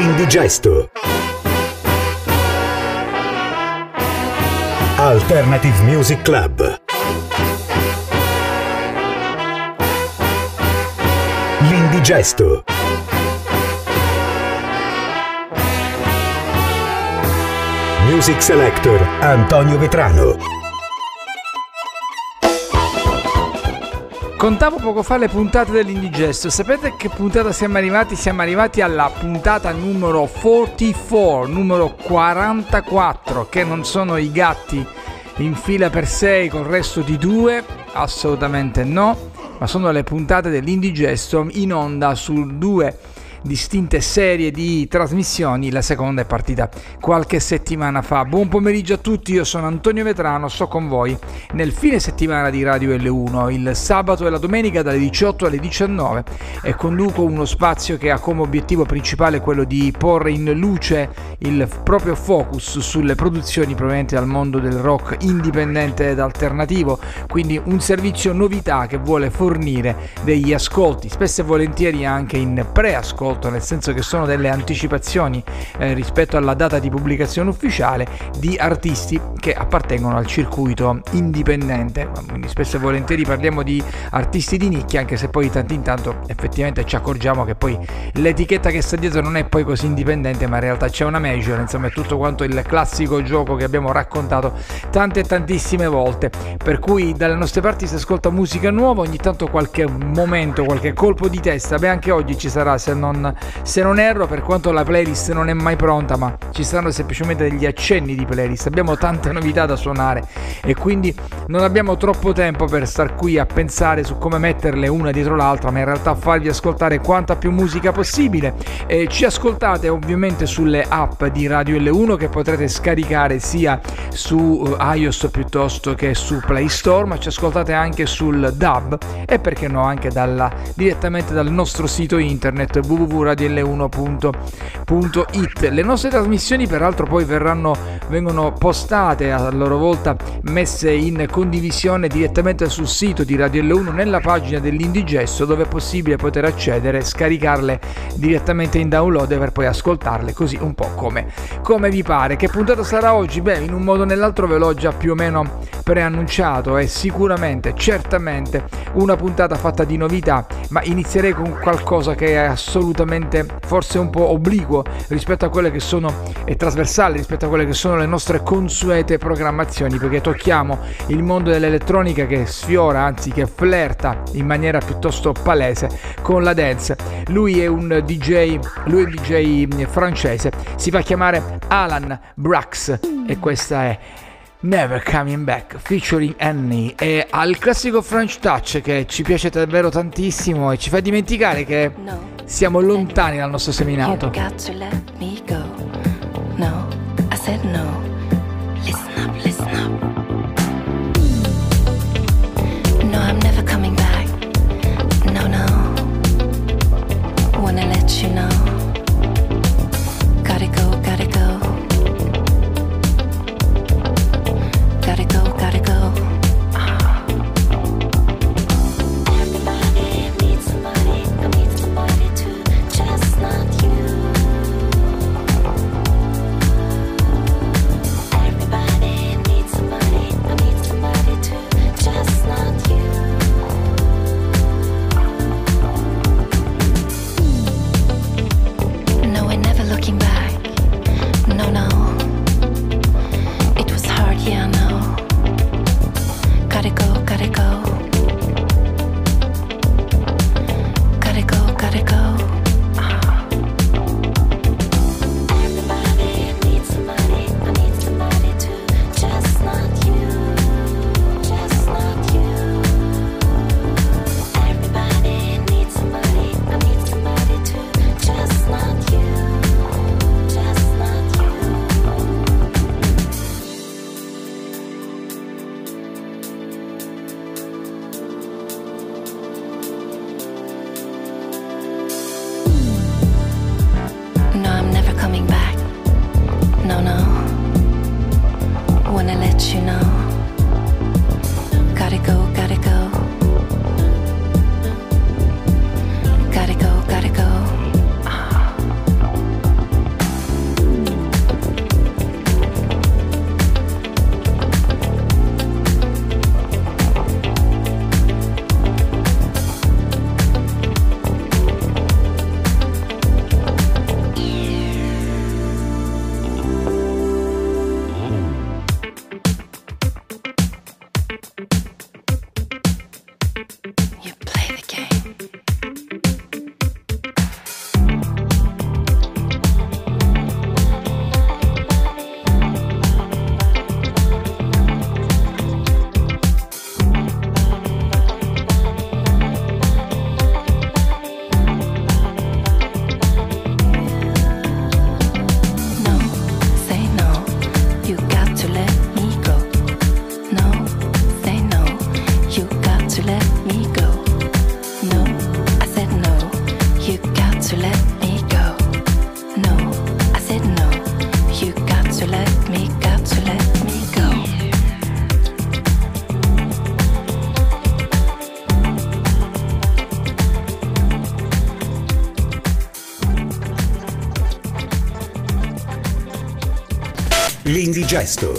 L'Indigesto. Alternative Music Club. L'Indigesto. Music Selector Antonio Vetrano. Contavo poco fa le puntate dell'Indigesto. Sapete che puntata siamo arrivati? Siamo arrivati alla puntata numero 44, numero 44, che non sono i gatti in fila per 6 col resto di 2, assolutamente no, ma sono le puntate dell'Indigesto in onda su 2 distinte serie di trasmissioni. La seconda è partita qualche settimana fa. Buon pomeriggio a tutti, io sono Antonio Vetrano, sto con voi nel fine settimana di Radio L1, il sabato e la domenica dalle 18 alle 19, e conduco uno spazio che ha come obiettivo principale quello di porre in luce il proprio focus sulle produzioni provenienti dal mondo del rock indipendente ed alternativo, quindi un servizio novità che vuole fornire degli ascolti, spesso e volentieri anche in preascolto, nel senso che sono delle anticipazioni rispetto alla data di pubblicazione ufficiale di artisti che appartengono al circuito indipendente. Quindi spesso e volentieri parliamo di artisti di nicchia, anche se poi tanto in tanto effettivamente ci accorgiamo che poi l'etichetta che sta dietro non è poi così indipendente, ma in realtà c'è una major, insomma è tutto quanto il classico gioco che abbiamo raccontato tante e tantissime volte, per cui dalle nostre parti si ascolta musica nuova, ogni tanto qualche momento, qualche colpo di testa. Beh, anche oggi ci sarà, se non erro, per quanto la playlist non è mai pronta, ma ci saranno semplicemente degli accenni di playlist. Abbiamo tante novità da suonare e quindi non abbiamo troppo tempo per star qui a pensare su come metterle una dietro l'altra, ma in realtà farvi ascoltare quanta più musica possibile. Ci ascoltate ovviamente sulle app di Radio L1 che potrete scaricare sia su iOS piuttosto che su Play Store, ma ci ascoltate anche sul DAB e perché no anche direttamente dal nostro sito internet www.radiol1.it. Le nostre trasmissioni peraltro poi vengono postate a loro volta, messe in condivisione direttamente sul sito di Radio L1 nella pagina dell'Indigesto, dove è possibile poter accedere, scaricarle direttamente in download per poi ascoltarle così un po' come vi pare. Che puntata sarà oggi? Beh, in un modo o nell'altro ve l'ho già più o meno preannunciato, è sicuramente, certamente una puntata fatta di novità, ma inizierei con qualcosa che è assolutamente forse un po' obliquo rispetto a quelle che sono, e trasversale rispetto a quelle che sono le nostre consuete programmazioni, perché tocchiamo il mondo dell'elettronica che sfiora, anzi che flirta in maniera piuttosto palese con la dance. Lui è un DJ francese, si fa chiamare Alan Brax e questa è Never Coming Back featuring Annie, e ha il classico French touch che ci piace davvero tantissimo e ci fa dimenticare che siamo lontani dal nostro seminato. Wanna let you know, gotta go, gotta go, gotta go, gotta go. Everybody needs somebody, I need somebody too, just not you. L'Indigesto.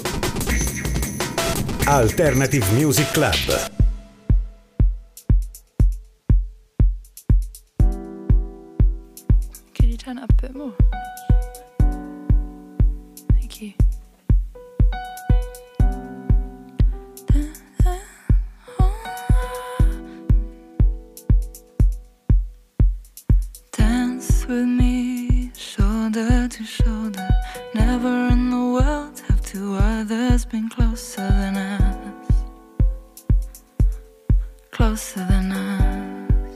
Alternative Music Club. Could you turn it up a bit more? Thank you. Dance with me, shoulder to shoulder. Never in the world have two others been closer than us. Closer than us.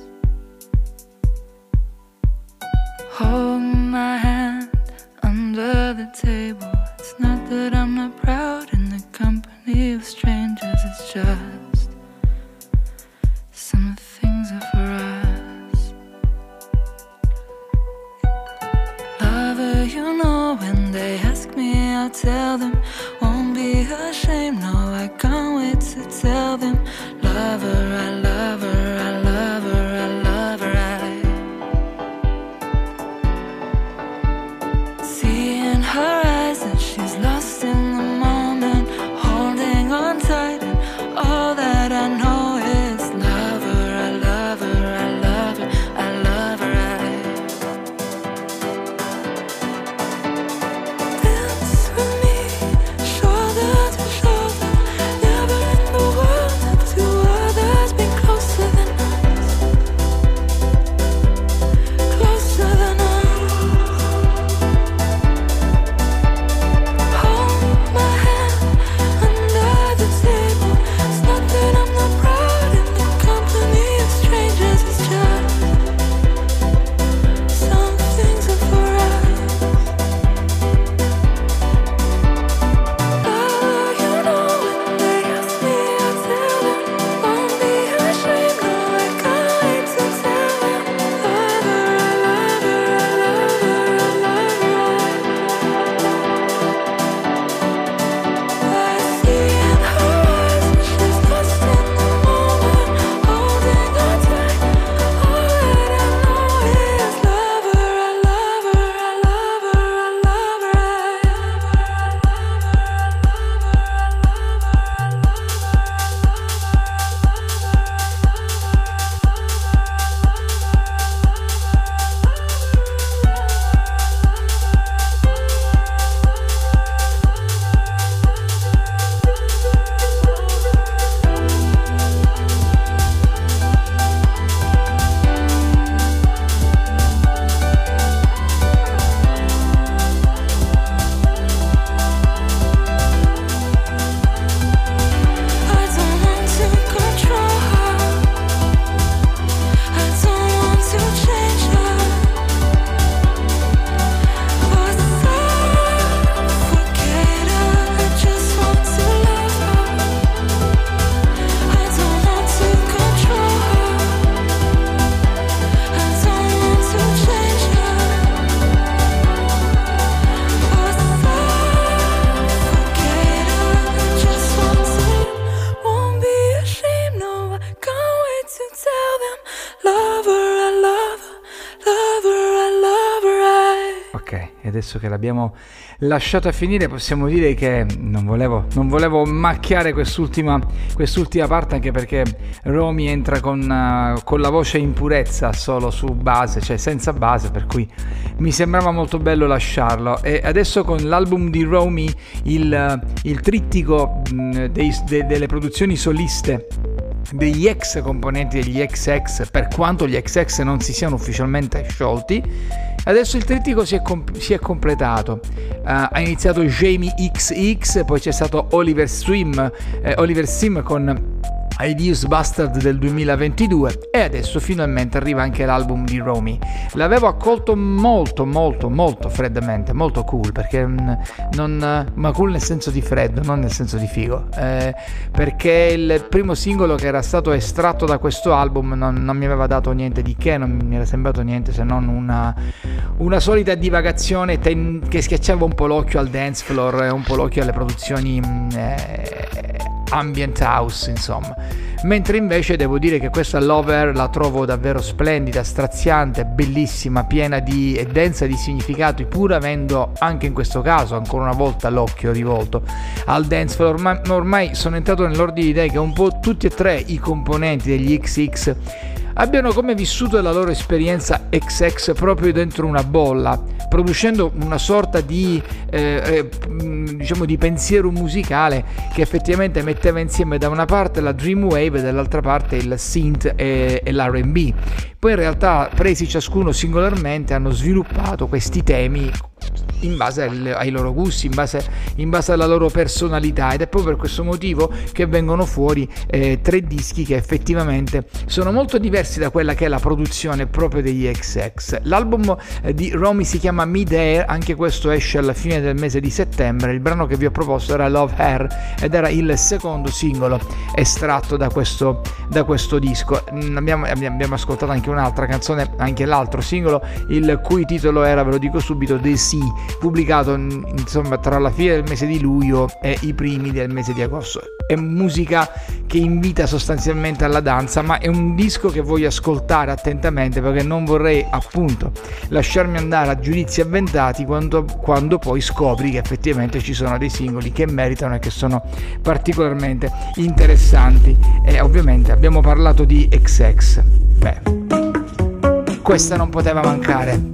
Hold my hand under the table. It's not that I'm not proud in the company of strangers. It's just some things are for us. Lover, you know when they ask me, I'll tell them. Won't be ashamed, no, I can't wait to tell them. Lover, I love her, I love her, I love her, I see in her eyes that she's lost in the moment, holding on tight, and all that I know is love her, I love her, I love her, I love her, dance with me, shoulder to shoulder. Never in the world have two others been closer than us. Closer than us. Hold my hand under the table. It's not that I'm not proud in the company of strangers. It's just some things are for us. Lover, you know when they ask me, I'll tell them. Won't be ashamed, no, I can't wait to tell them. Lover, I love her, I love her, I love her, I see in her eyes that she's lost in the moment, holding on tight. All that I know is lover, I love her, I love her, I love her, I don't want to control her. I don't want to change her. But suffocate her. I just want to love her. I don't want to control her. I don't want to change her. But suffocate her. I just want to. Won't be ashamed, no, I can't wait to tell them. Lover, I love her, lover, I love her, Ok, e adesso che l'abbiamo lasciata finire possiamo dire che non volevo macchiare quest'ultima parte, anche perché Romy entra con la voce in purezza solo su base, cioè senza base, per cui mi sembrava molto bello lasciarlo. E adesso con l'album di Romy, il trittico delle produzioni soliste degli ex componenti degli XX, per quanto gli XX non si siano ufficialmente sciolti, adesso il trittico si è completato. Ha iniziato Jamie XX, poi c'è stato Oliver Sim con Ideas Bastard del 2022 e adesso finalmente arriva anche l'album di Romy. L'avevo accolto molto freddamente, molto cool, perché ma cool nel senso di freddo, non nel senso di figo, perché il primo singolo che era stato estratto da questo album non mi aveva dato niente di che, non mi era sembrato niente se non una solita divagazione che schiacciava un po' l'occhio al dance floor e un po' l'occhio alle produzioni ambient house, insomma. mentre invece devo dire che questa Love Her la trovo davvero splendida, straziante, bellissima, piena di e densa di significati, pur avendo anche in questo caso ancora una volta l'occhio rivolto al dance floor. Ormai sono entrato nell'ordine di idee che un po' tutti e tre i componenti degli XX abbiano come vissuto la loro esperienza XX proprio dentro una bolla, producendo una sorta di diciamo di pensiero musicale che effettivamente metteva insieme da una parte la Dream Wave e dall'altra parte il synth e l'R&B. Poi in realtà, presi ciascuno singolarmente, hanno sviluppato questi temi in base ai loro gusti, in base alla loro personalità, ed è proprio per questo motivo che vengono fuori tre dischi che effettivamente sono molto diversi da quella che è la produzione proprio degli XX. L'album di Romy si chiama Mid-Air, anche questo esce alla fine del mese di settembre. Il brano che vi ho proposto era Love Her ed era il secondo singolo estratto da questo disco. Abbiamo ascoltato anche un'altra canzone, anche l'altro singolo, il cui titolo era, ve lo dico subito, The Sea, pubblicato insomma tra la fine del mese di luglio e i primi del mese di agosto. È musica che invita sostanzialmente alla danza, ma è un disco che voglio ascoltare attentamente, perché non vorrei appunto lasciarmi andare a giudizi avventati quando poi scopri che effettivamente ci sono dei singoli che meritano e che sono particolarmente interessanti. E ovviamente abbiamo parlato di XX, questa non poteva mancare.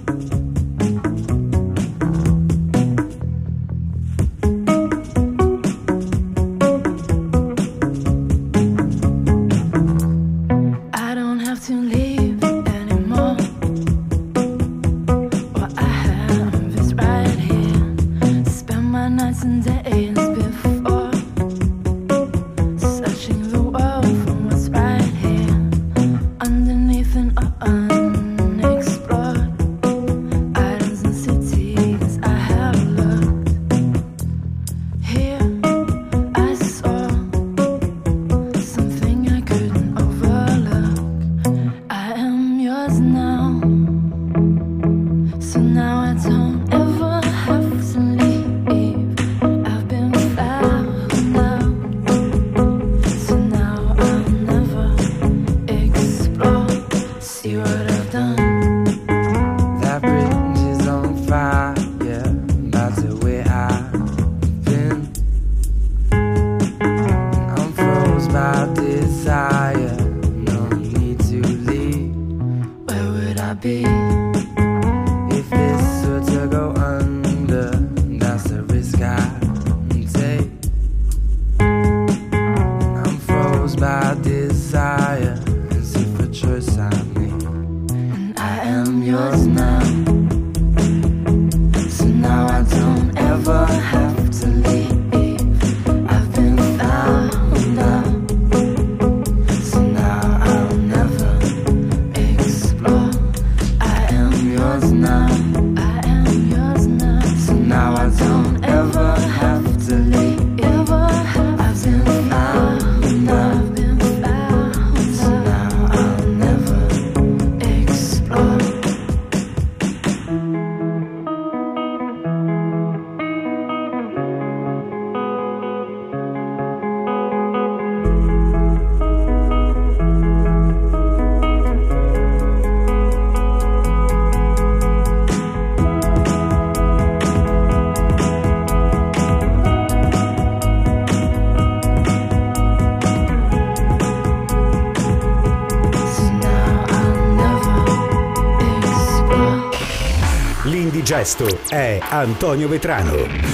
L'indigesto è Antonio Vetrano.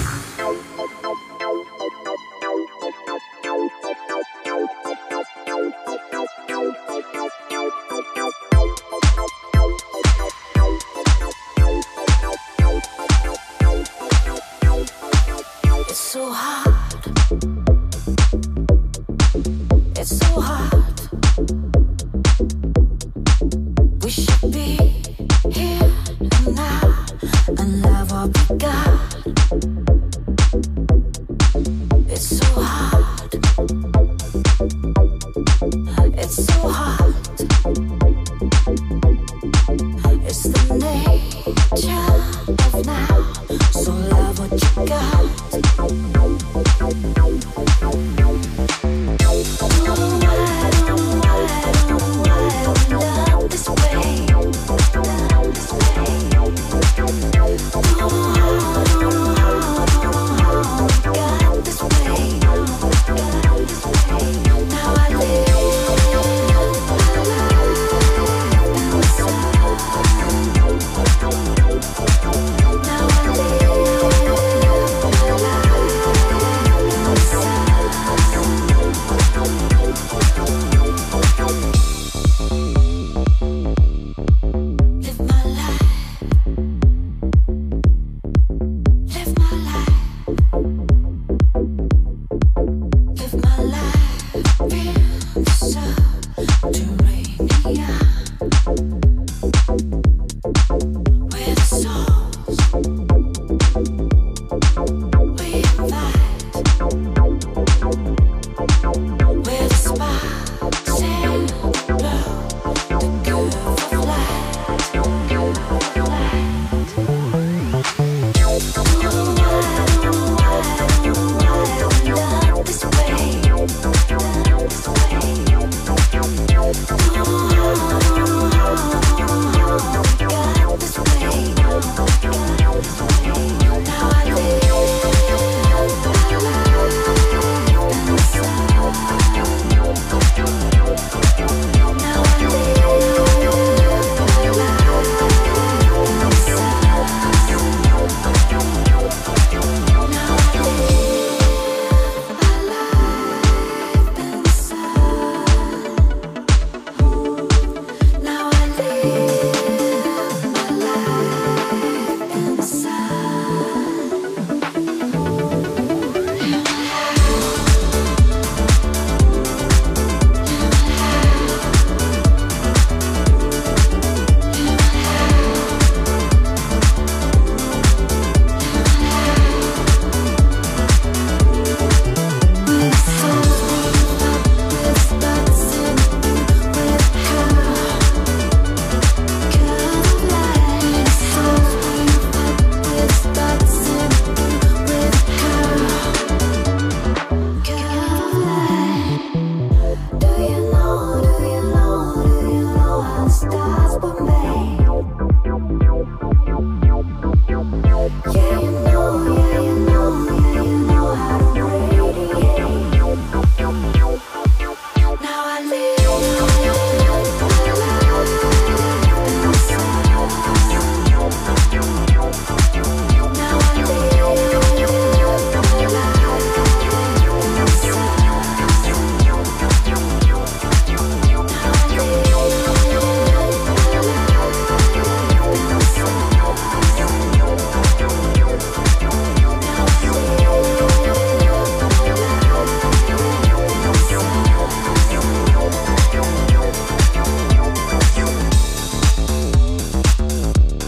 Here and now, and love what we got.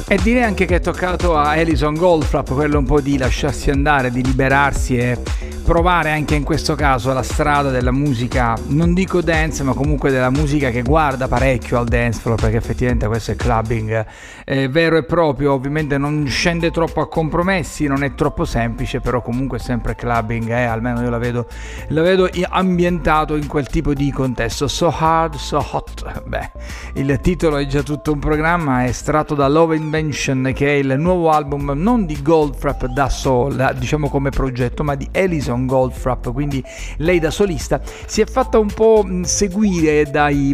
E direi anche che è toccato a Alison Goldfrapp quello un po' di lasciarsi andare, di liberarsi e provare anche in questo caso la strada della musica, non dico dance, ma comunque della musica che guarda parecchio al dance floor, perché effettivamente questo è clubbing vero e proprio. Ovviamente non scende troppo a compromessi, non è troppo semplice, però comunque è sempre clubbing, almeno io la vedo ambientato in quel tipo di contesto. So Hard, So Hot, beh, il titolo è già tutto un programma, è estratto da Love Invention, che è il nuovo album non di Goldfrapp da sola, diciamo come progetto, ma di Alison Goldfrapp, quindi lei da solista. Si è fatta un po' seguire dai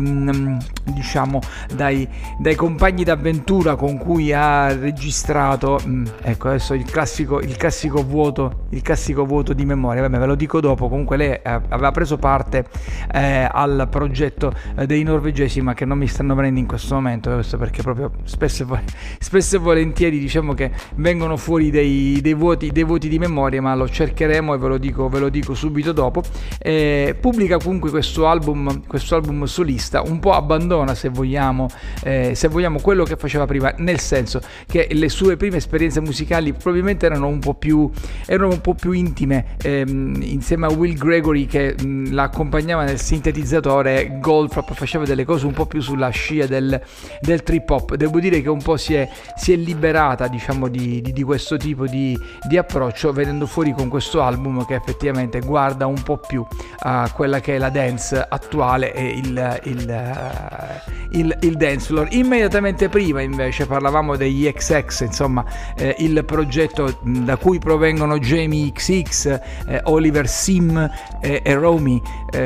compagni d'avventura con cui ha registrato, ecco adesso il classico vuoto di memoria, vabbè, ve lo dico dopo. Comunque lei aveva preso parte al progetto dei norvegesi, ma che non mi stanno venendo in questo momento, questo perché proprio spesso e volentieri diciamo che vengono fuori dei vuoti di memoria, ma lo cercheremo e ve lo dico subito dopo. Pubblica comunque questo album solista, un po' abbandona se vogliamo quello che faceva prima, nel senso che le sue prime esperienze musicali probabilmente erano un po' più intime, insieme a Will Gregory che la accompagnava nel sintetizzatore. Goldfrapp faceva delle cose un po' più sulla scia del trip hop. Devo dire che un po' si è liberata, diciamo, di questo tipo di approccio, venendo fuori con questo album che effettivamente guarda un po' più a quella che è la dance attuale e il dance floor. Immediatamente prima invece parlavamo degli XX, insomma il progetto da cui provengono Jamie XX, Oliver Sim e Romy,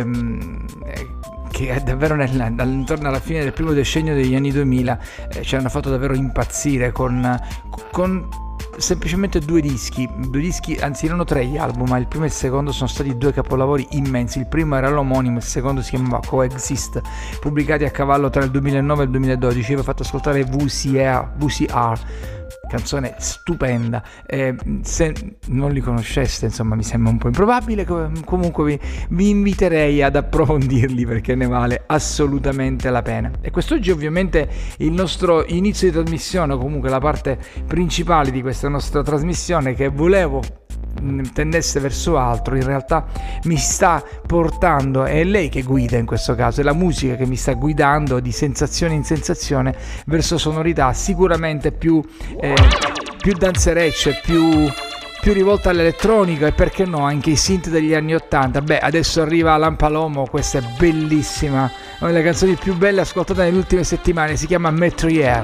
che è davvero intorno alla fine del primo decennio degli anni 2000 ci hanno fatto davvero impazzire con semplicemente due dischi, anzi erano 3 gli album, ma il primo e il secondo sono stati 2 capolavori immensi. Il primo era l'omonimo, il secondo si chiamava Coexist, pubblicati a cavallo tra il 2009 e il 2012. Io vi ho fatto ascoltare VCR, canzone stupenda, se non li conosceste insomma mi sembra un po' improbabile, comunque vi inviterei ad approfondirli perché ne vale assolutamente la pena. E quest'oggi ovviamente il nostro inizio di trasmissione, o comunque la parte principale di questa nostra trasmissione, che volevo tendesse verso altro, in realtà mi sta portando, è lei che guida in questo caso, è la musica che mi sta guidando di sensazione in sensazione verso sonorità sicuramente più danzerecce, più rivolta all'elettronica, e perché no anche i synth degli anni 80. Beh, adesso arriva Alan Palomo, questa è bellissima, una delle canzoni più belle ascoltate nelle ultime settimane, si chiama Metrier.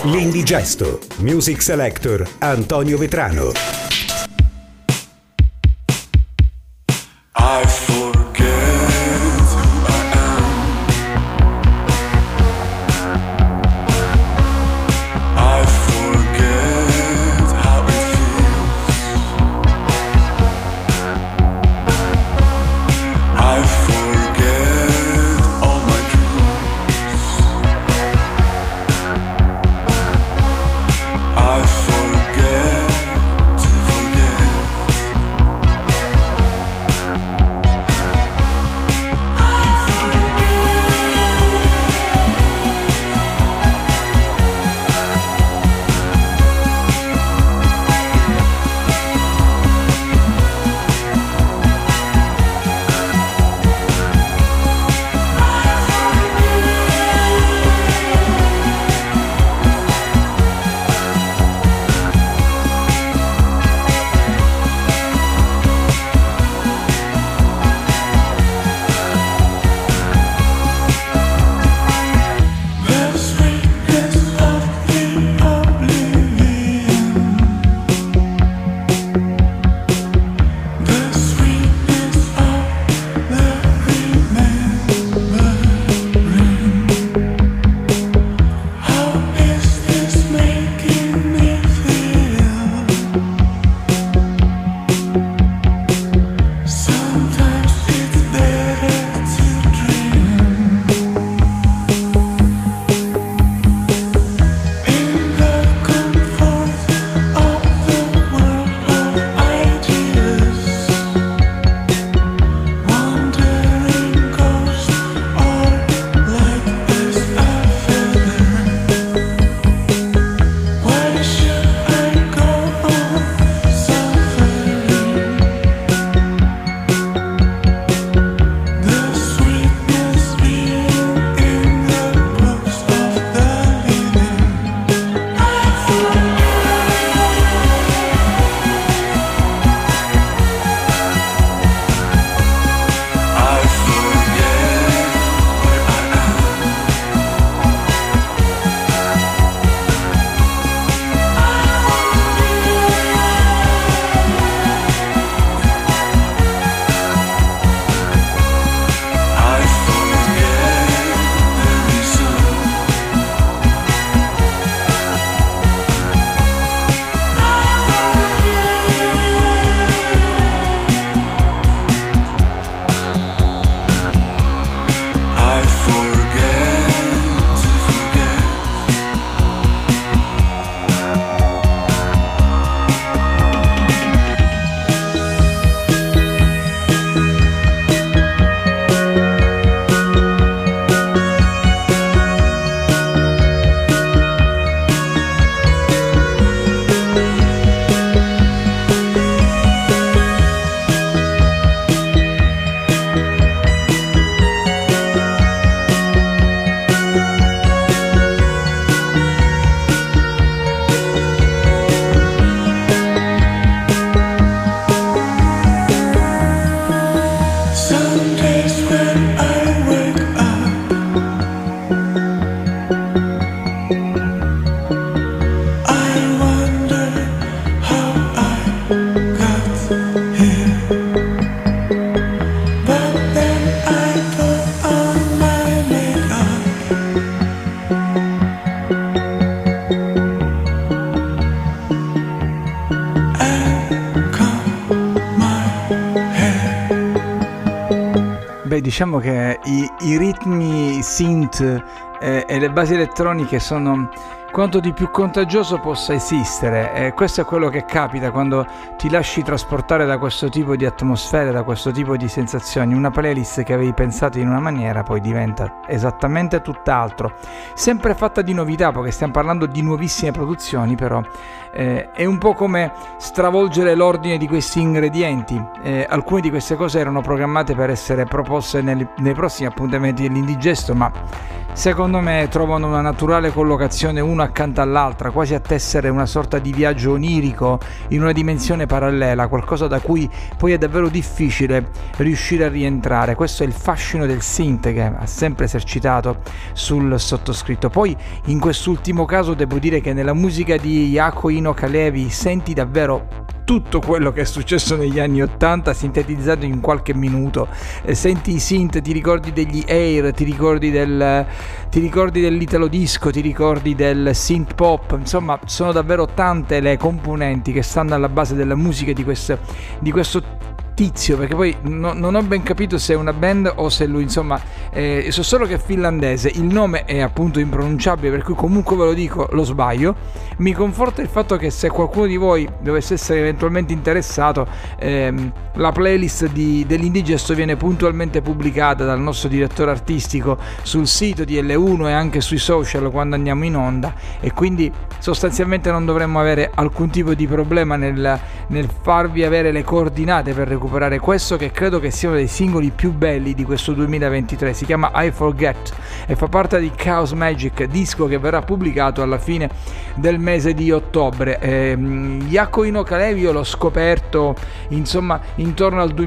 L'Indigesto, Music Selector Antonio Vetrano. I forget who I am. I forget how it feels. I forget all my dreams. I forget to forget. Diciamo che i ritmi synth e le basi elettroniche sono quanto di più contagioso possa esistere, e questo è quello che capita quando ti lasci trasportare da questo tipo di atmosfere, da questo tipo di sensazioni. Una playlist che avevi pensato in una maniera poi diventa esattamente tutt'altro, sempre fatta di novità, perché stiamo parlando di nuovissime produzioni, però è un po' come stravolgere l'ordine di questi ingredienti. Alcune di queste cose erano programmate per essere proposte nei prossimi appuntamenti dell'Indigesto, ma secondo me trovano una naturale collocazione uno una accanto all'altra, quasi a tessere una sorta di viaggio onirico in una dimensione parallela, qualcosa da cui poi è davvero difficile riuscire a rientrare. Questo è il fascino del synth che ha sempre esercitato sul sottoscritto. Poi in quest'ultimo caso devo dire che nella musica di Jaakko Eino Kalevi senti davvero tutto quello che è successo negli anni 80 sintetizzato in qualche minuto. Senti i synth, ti ricordi degli Air, ti ricordi dell'italo disco, ti ricordi del synth pop, insomma sono davvero tante le componenti che stanno alla base della musica di questo tizio, perché poi non ho ben capito se è una band o se lui, insomma, so solo che è finlandese, il nome è appunto impronunciabile, per cui comunque ve lo dico, lo sbaglio. Mi conforta il fatto che se qualcuno di voi dovesse essere eventualmente interessato, la playlist dell'Indigesto viene puntualmente pubblicata dal nostro direttore artistico sul sito di L1 e anche sui social quando andiamo in onda, e quindi sostanzialmente non dovremmo avere alcun tipo di problema nel farvi avere le coordinate per recuperare questo, che credo che sia uno dei singoli più belli di questo 2023. Si chiama I Forget e fa parte di Chaos Magic, disco che verrà pubblicato alla fine del mese di ottobre. Jaakko Eino Kalevi io l'ho scoperto insomma intorno al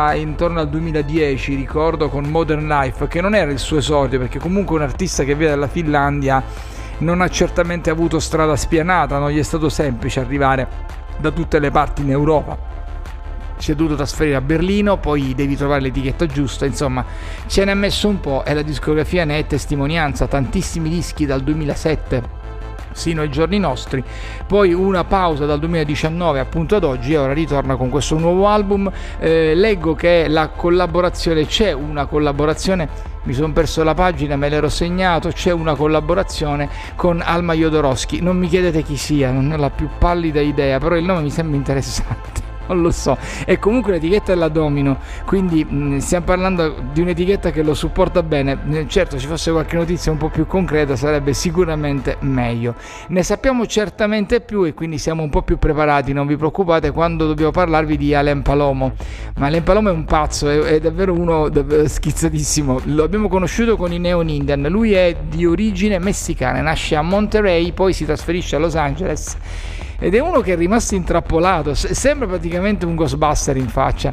2010, ricordo, con Modern Life, che non era il suo esordio, perché comunque un artista che viene dalla Finlandia non ha certamente avuto strada spianata, non gli è stato semplice arrivare da tutte le parti in Europa. Si è dovuto trasferire a Berlino, poi devi trovare l'etichetta giusta, insomma ce ne ha messo un po' e la discografia ne è testimonianza, tantissimi dischi dal 2007 sino ai giorni nostri, poi una pausa dal 2019 appunto ad oggi e ora ritorna con questo nuovo album. Leggo che la collaborazione, c'è una collaborazione, mi sono perso la pagina, me l'ero segnato, c'è una collaborazione con Alma Jodorowsky, non mi chiedete chi sia, non ho la più pallida idea, però il nome mi sembra interessante. Non lo so, e comunque l'etichetta è la Domino, quindi stiamo parlando di un'etichetta che lo supporta bene. Certo, ci fosse qualche notizia un po' più concreta sarebbe sicuramente meglio. Ne sappiamo certamente più e quindi siamo un po' più preparati, non vi preoccupate quando dobbiamo parlarvi di Alain Palomo. Ma Alain Palomo è un pazzo, è davvero uno schizzatissimo. Lo abbiamo conosciuto con i Neon Indian, lui è di origine messicana, nasce a Monterey, poi si trasferisce a Los Angeles ed è uno che è rimasto intrappolato, sembra praticamente un Ghostbuster in faccia,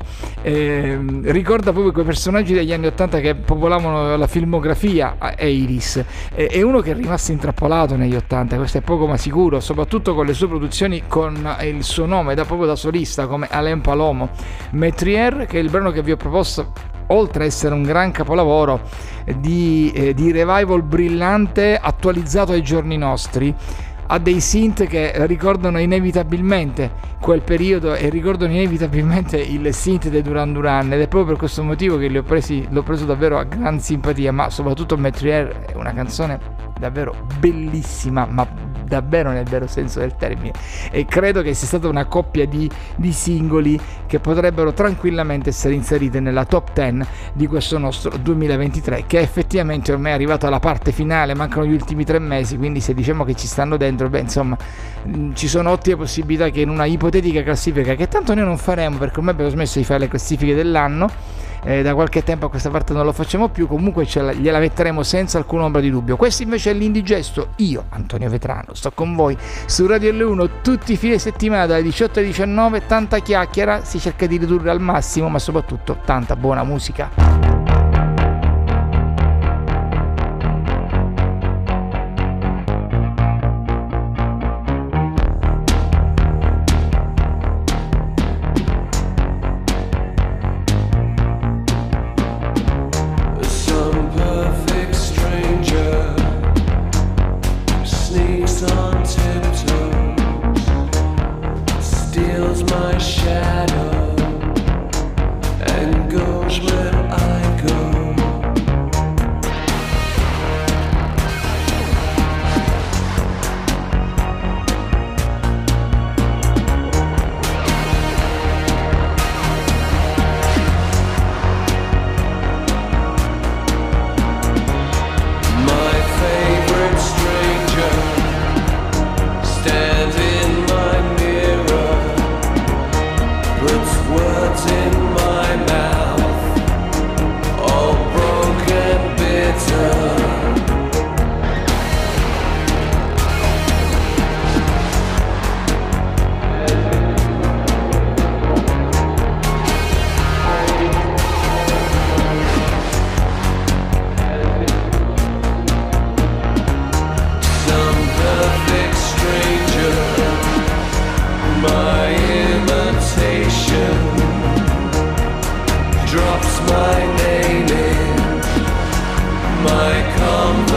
ricorda proprio quei personaggi degli anni 80 che popolavano la filmografia Iris, è uno che è rimasto intrappolato negli 80, questo è poco ma sicuro, soprattutto con le sue produzioni con il suo nome proprio da solista come Alain Palomo. Metrier, che è il brano che vi ho proposto, oltre a essere un gran capolavoro di revival brillante attualizzato ai giorni nostri, ha dei synth che ricordano inevitabilmente quel periodo e ricordano inevitabilmente il synth dei Duran Duran, ed è proprio per questo motivo che l'ho preso davvero a gran simpatia. Ma soprattutto Metrier è una canzone davvero bellissima, ma davvero nel vero senso del termine, e credo che sia stata una coppia di singoli che potrebbero tranquillamente essere inserite nella top 10 di questo nostro 2023, che effettivamente ormai è arrivato alla parte finale, mancano gli ultimi 3 mesi, quindi se diciamo che ci stanno dentro, beh, insomma, ci sono ottime possibilità che in una ipotetica classifica, che tanto noi non faremo perché ormai abbiamo smesso di fare le classifiche dell'anno, da qualche tempo a questa parte non lo facciamo più, comunque gliela metteremo senza alcuna ombra di dubbio. Questo invece è l'Indigesto, io Antonio Vetrano sto con voi su Radio L1 tutti i fine settimana dalle 18 alle 19, tanta chiacchiera, si cerca di ridurre al massimo, ma soprattutto tanta buona musica. Some perfect stranger sneaks on tiptoes, steals my shadow, and goes where I go.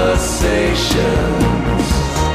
conversations.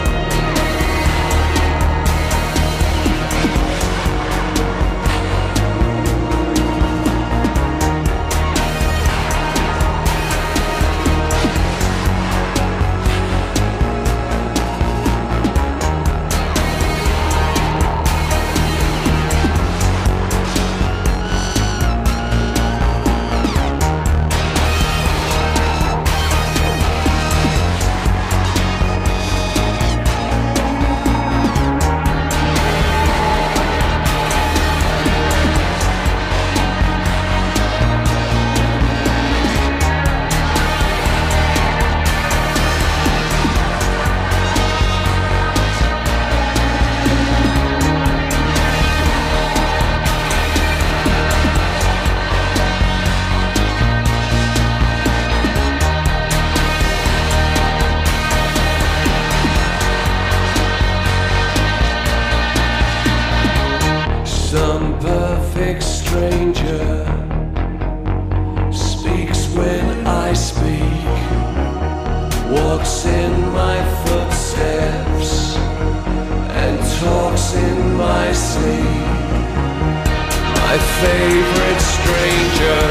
Some perfect stranger speaks when I speak, walks in my footsteps and talks in my sleep. My favorite stranger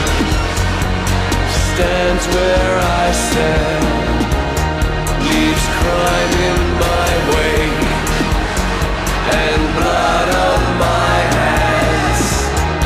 stands where I stand, leaves crime in my wake and blood on my hands.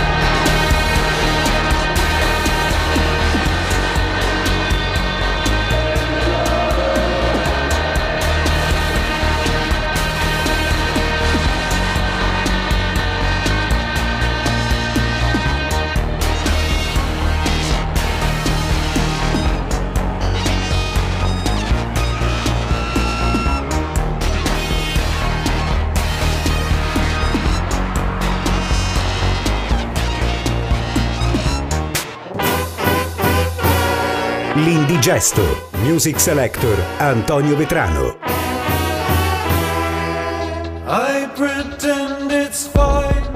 L'Indigesto, Music Selector Antonio Vetrano. I pretend it's fine,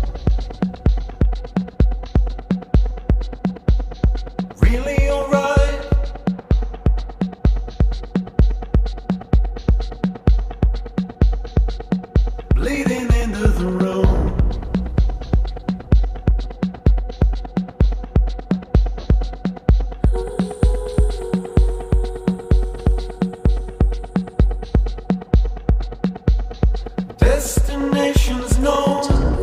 really alright. Bleeding into the room, destinations known.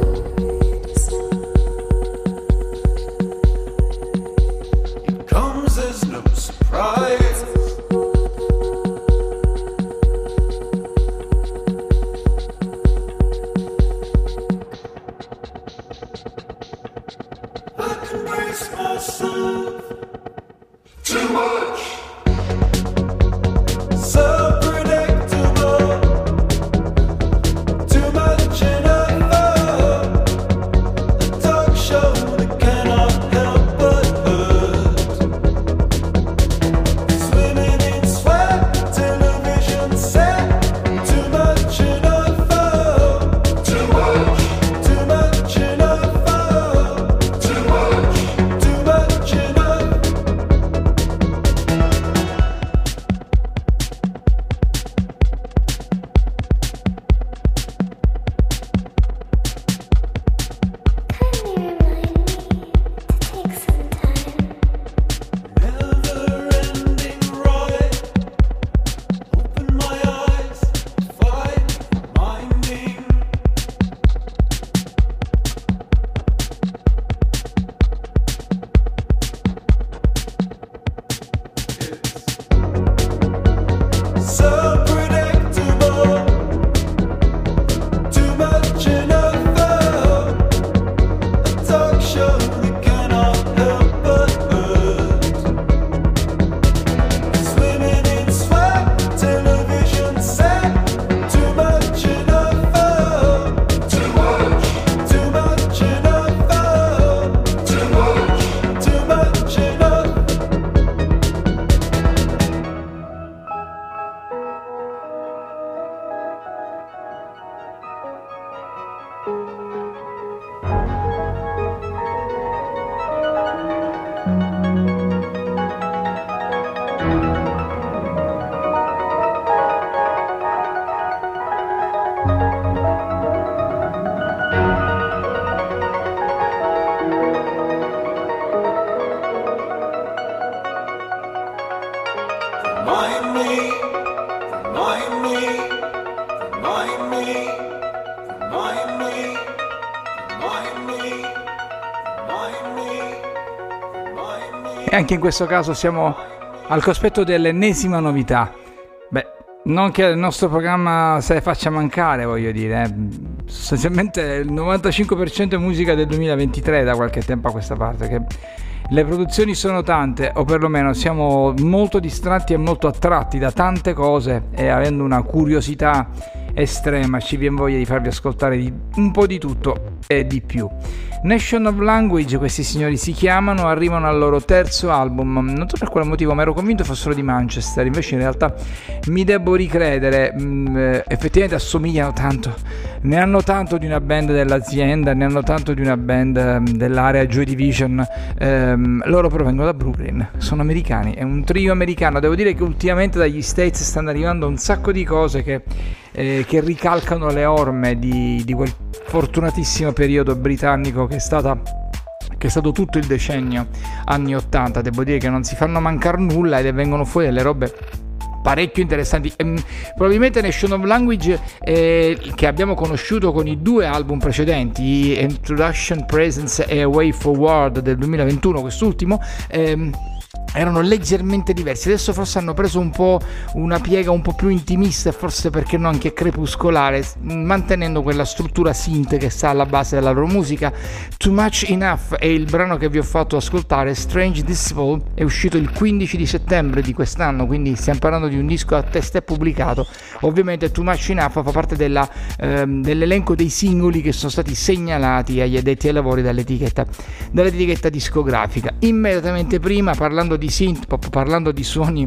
Remind me, remind me, remind me, remind me, remind me, remind me, remind me. E anche in questo caso siamo al cospetto dell'ennesima novità. Beh, non che il nostro programma se ne faccia mancare, voglio dire. Sostanzialmente il 95% è musica del 2023 da qualche tempo a questa parte, che le produzioni sono tante, o perlomeno siamo molto distratti e molto attratti da tante cose, e avendo una curiosità estrema ci viene voglia di farvi ascoltare un po' di tutto e di più. Nation of Language, questi signori si chiamano, arrivano al loro terzo album. Non so per quale motivo, ma ero convinto fossero di Manchester, invece in realtà mi devo ricredere. Effettivamente assomigliano tanto, ne hanno tanto di una band dell'azienda, ne hanno tanto di una band dell'area Joy Division. Loro provengono da Brooklyn, sono americani, è un trio americano. Devo dire che ultimamente dagli States stanno arrivando un sacco di cose che ricalcano le orme di quel fortunatissimo periodo britannico che è stato tutto il decennio anni 80. Devo dire che non si fanno mancare nulla ed vengono fuori delle robe parecchio interessanti. Probabilmente Nation of Language che abbiamo conosciuto con i due album precedenti, Introduction, Presence e Way Forward del 2021, quest'ultimo, erano leggermente diversi. Adesso forse hanno preso un po' una piega un po' più intimista e forse perché no anche crepuscolare, mantenendo quella struttura synth che sta alla base della loro musica. Too Much Enough è il brano che vi ho fatto ascoltare. Strange Disciple è uscito il 15 di settembre di quest'anno, quindi stiamo parlando di un disco a testa pubblicato. Ovviamente Too Much Enough fa parte dell'elenco dei singoli che sono stati segnalati agli addetti ai lavori dall'etichetta discografica. Immediatamente prima, parlando di synthpop, parlando di suoni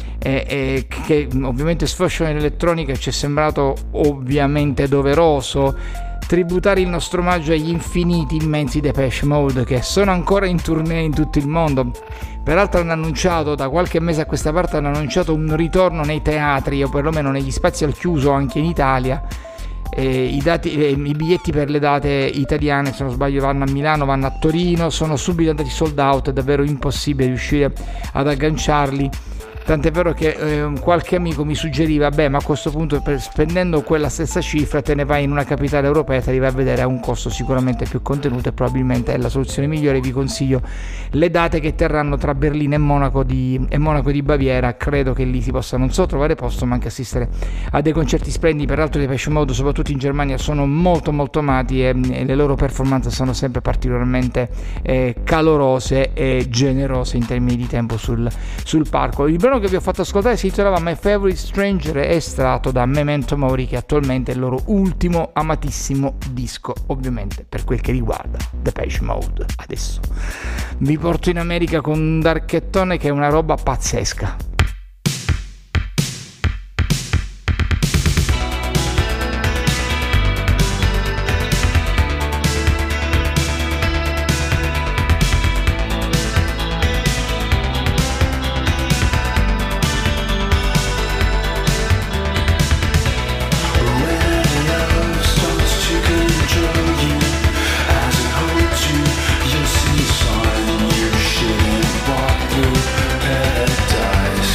che ovviamente sfociano in elettronica, ci è sembrato ovviamente doveroso tributare il nostro omaggio agli infiniti immensi Depeche Mode, che sono ancora in tournée in tutto il mondo. Peraltro hanno annunciato, da qualche mese a questa parte, un ritorno nei teatri, o perlomeno negli spazi al chiuso anche in Italia. I biglietti per le date italiane, se non sbaglio, vanno a Milano, vanno a Torino, sono subito andati sold out, è davvero impossibile riuscire ad agganciarli. Tant'è vero che qualche amico mi suggeriva: beh, ma a questo punto, spendendo quella stessa cifra, te ne vai in una capitale europea, te li vai a vedere a un costo sicuramente più contenuto, e probabilmente è la soluzione migliore. Vi consiglio le date che terranno tra Berlino e Monaco di Baviera. Credo che lì si possa non solo trovare posto, ma anche assistere a dei concerti splendidi. Peraltro i Depeche Mode, soprattutto in Germania, sono molto molto amati, e le loro performance sono sempre particolarmente calorose e generose in termini di tempo sul palco. Il brano che vi ho fatto ascoltare si intitolava My Favorite Stranger, è estratto da Memento Mori, che attualmente è il loro ultimo amatissimo disco, ovviamente per quel che riguarda Depeche Mode. Adesso vi porto in America con un darkettone che è una roba pazzesca. You'll see a sign, you shouldn't walk through paradise.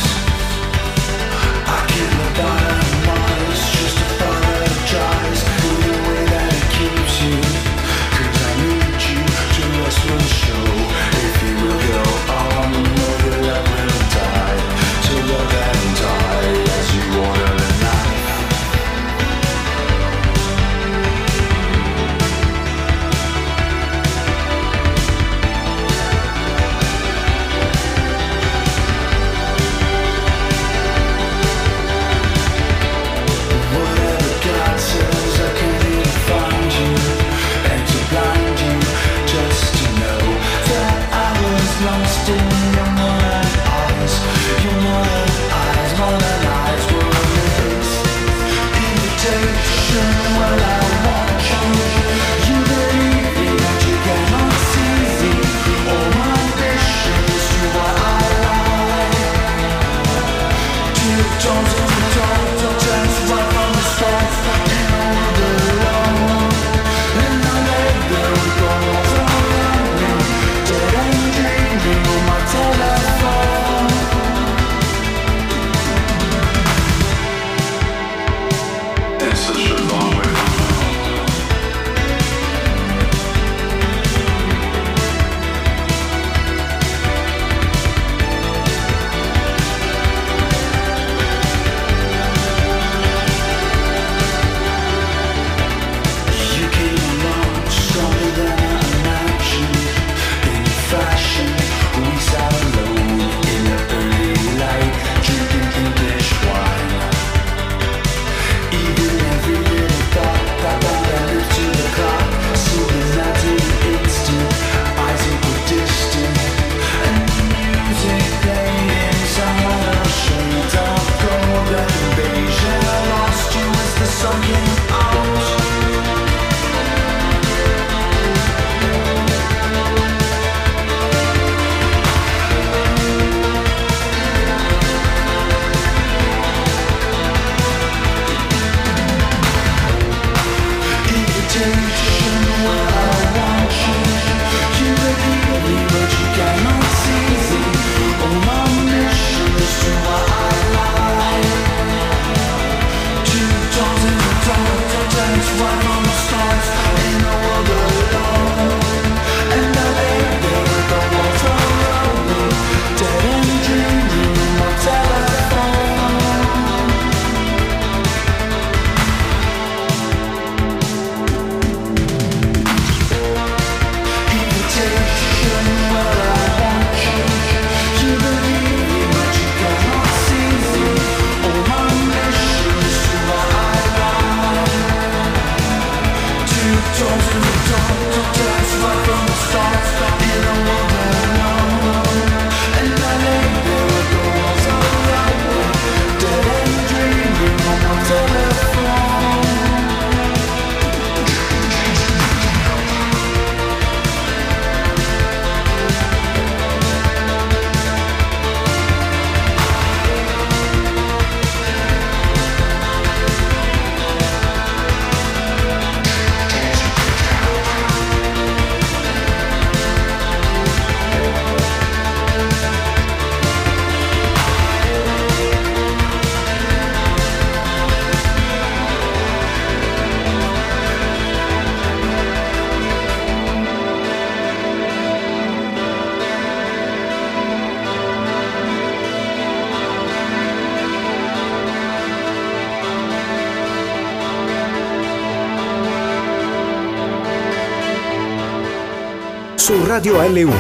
su Radio L1.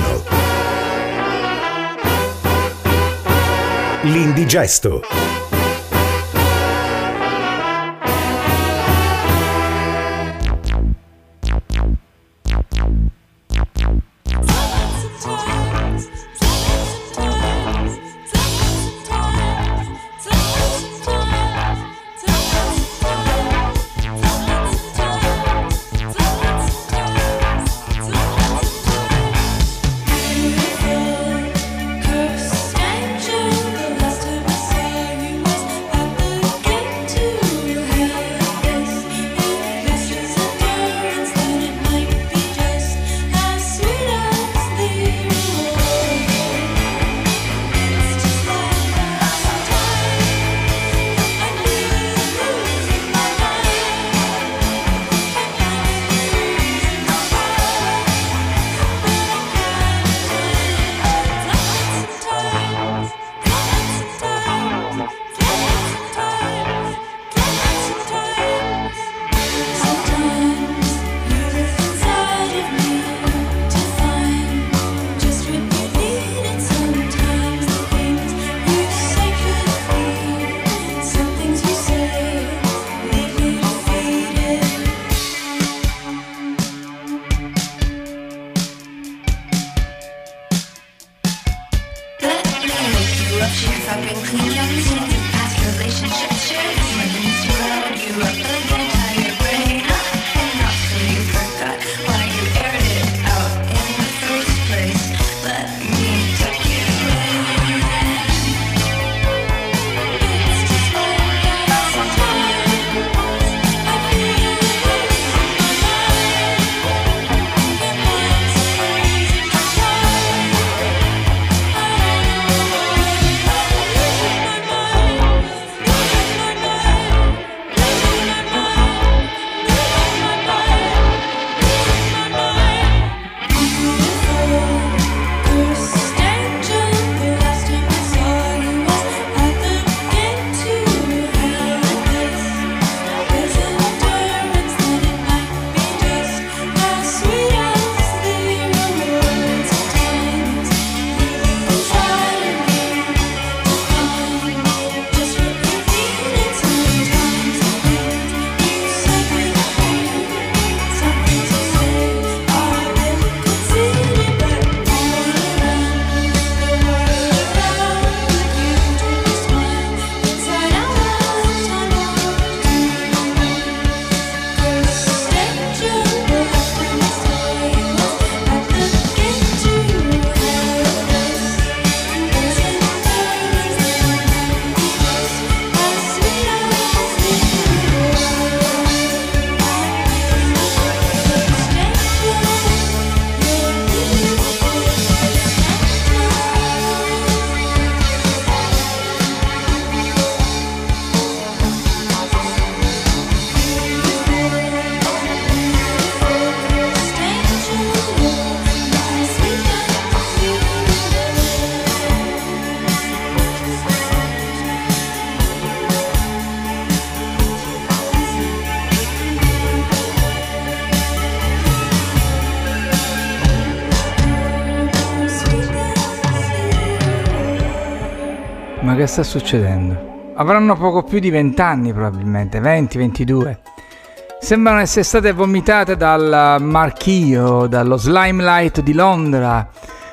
L'Indigesto. Ma che sta succedendo? Avranno poco più di 20 anni probabilmente, 20-22. Sembrano essere state vomitate dal marchio, dallo Slimelight di Londra.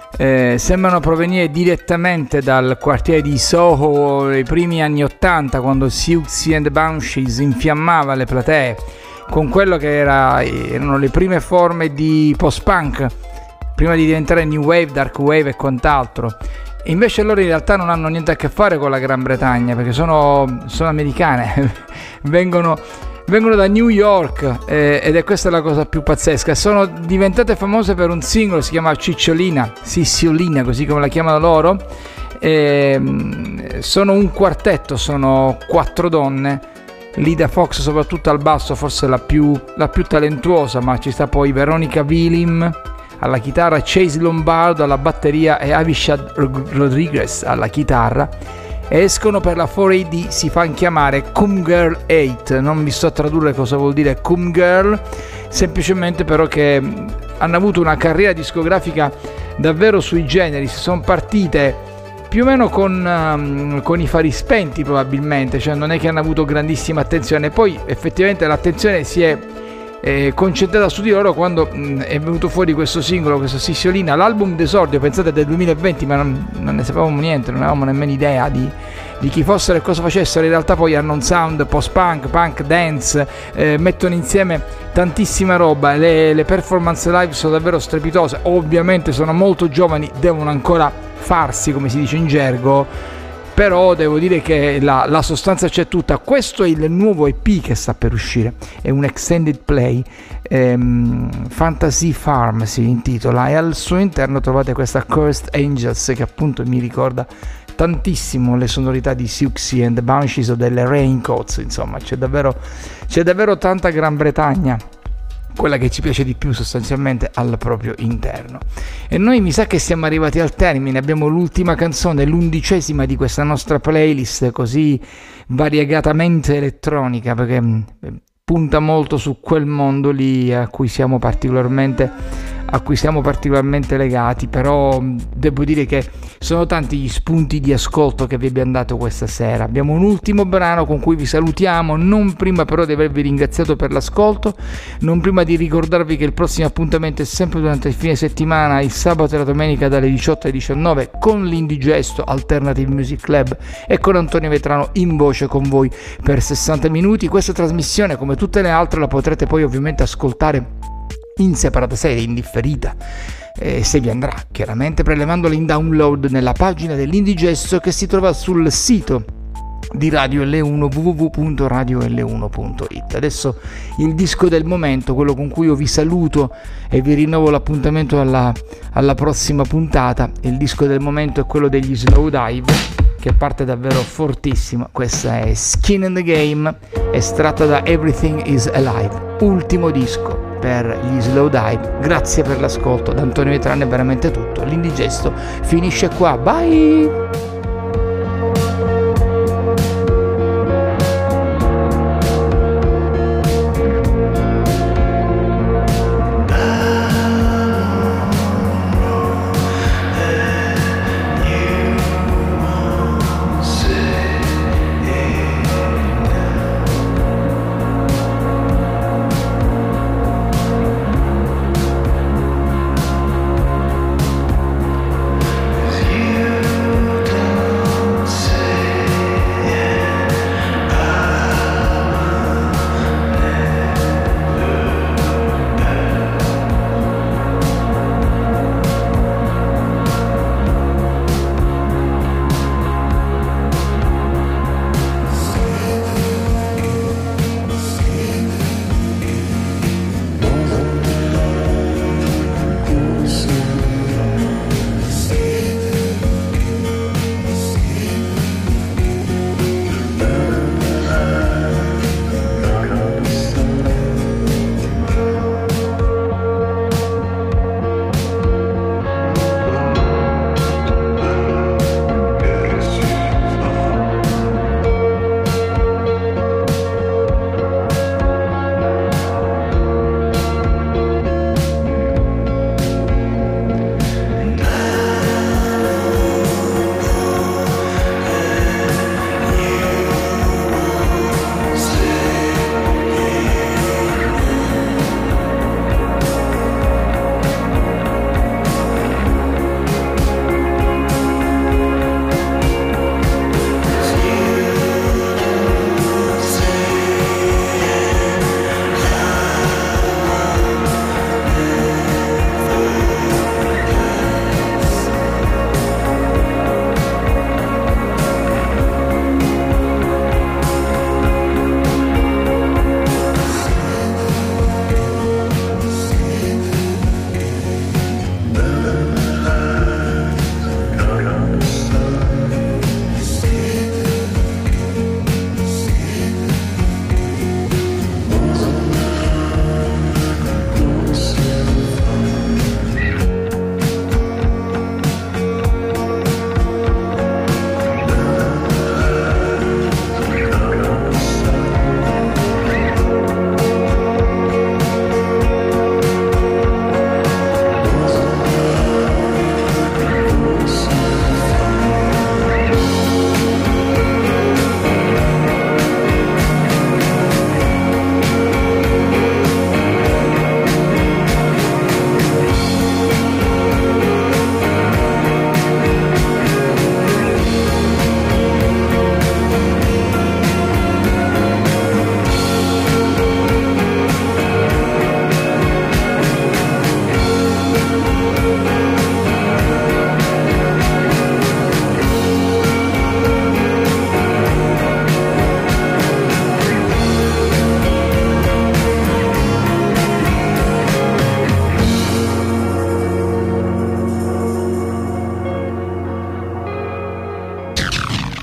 Sembrano provenire direttamente dal quartiere di Soho nei primi anni 80, quando Siouxsie and the Banshees infiammava le platee con quello che erano le prime forme di post-punk, prima di diventare new wave, dark wave e quant'altro. E invece loro in realtà non hanno niente a che fare con la Gran Bretagna, perché sono americane, vengono da New York, ed è questa la cosa più pazzesca. Sono diventate famose per un singolo, si chiama Cicciolina, così come la chiamano loro. Sono un quartetto, sono 4 donne. Lida Fox soprattutto al basso, forse la più talentuosa, ma ci sta poi Veronica Vilim alla chitarra, Chase Lombardo alla batteria e Avishad Rodriguez alla chitarra. Escono per la 4AD, si fanno chiamare Come Girl 8. Non vi sto a tradurre cosa vuol dire Come Girl, semplicemente però che hanno avuto una carriera discografica davvero sui generis, sono partite più o meno con i fari spenti probabilmente, cioè non è che hanno avuto grandissima attenzione, poi effettivamente l'attenzione si è concentrata su di loro quando è venuto fuori questo singolo, questo Sisciolina, l'album d'esordio, pensate, del 2020, ma non ne sapevamo niente, non avevamo nemmeno idea di chi fossero e cosa facessero. In realtà poi hanno un sound post-punk, punk, dance, mettono insieme tantissima roba, le performance live sono davvero strepitose, ovviamente sono molto giovani, devono ancora farsi, come si dice in gergo, però devo dire che la sostanza c'è tutta. Questo è il nuovo EP che sta per uscire, è un extended play, Fantasy Farm si intitola, e al suo interno trovate questa Cursed Angels che appunto mi ricorda tantissimo le sonorità di Siouxsie and the Banshees o delle Raincoats, insomma c'è davvero tanta Gran Bretagna, quella che ci piace di più sostanzialmente, al proprio interno. E noi mi sa che siamo arrivati al termine, abbiamo l'ultima canzone, l'11ª di questa nostra playlist così variegatamente elettronica, perché punta molto su quel mondo lì a cui siamo particolarmente legati, però devo dire che sono tanti gli spunti di ascolto che vi abbiamo dato questa sera. Abbiamo un ultimo brano con cui vi salutiamo, non prima però di avervi ringraziato per l'ascolto, non prima di ricordarvi che il prossimo appuntamento è sempre durante il fine settimana, il sabato e la domenica dalle 18 alle 19 con l'Indigesto Alternative Music Club e con Antonio Vetrano in voce con voi per 60 minuti. Questa trasmissione, come tutte le altre, la potrete poi ovviamente ascoltare in separata serie, in differita, se vi andrà, chiaramente prelevandola in download nella pagina dell'Indigesto che si trova sul sito di Radio L1, www.radiol1.it. Adesso il disco del momento, quello con cui io vi saluto e vi rinnovo l'appuntamento alla prossima puntata. Il disco del momento è quello degli Slowdive, che parte davvero fortissimo. Questa è Skin in the Game, estratta da Everything is Alive, ultimo disco per gli Slowdive. Grazie per l'ascolto, da Antonio Vetrano è veramente tutto. L'Indigesto finisce qua, bye! You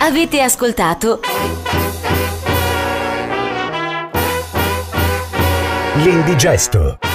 Avete ascoltato L'Indigesto.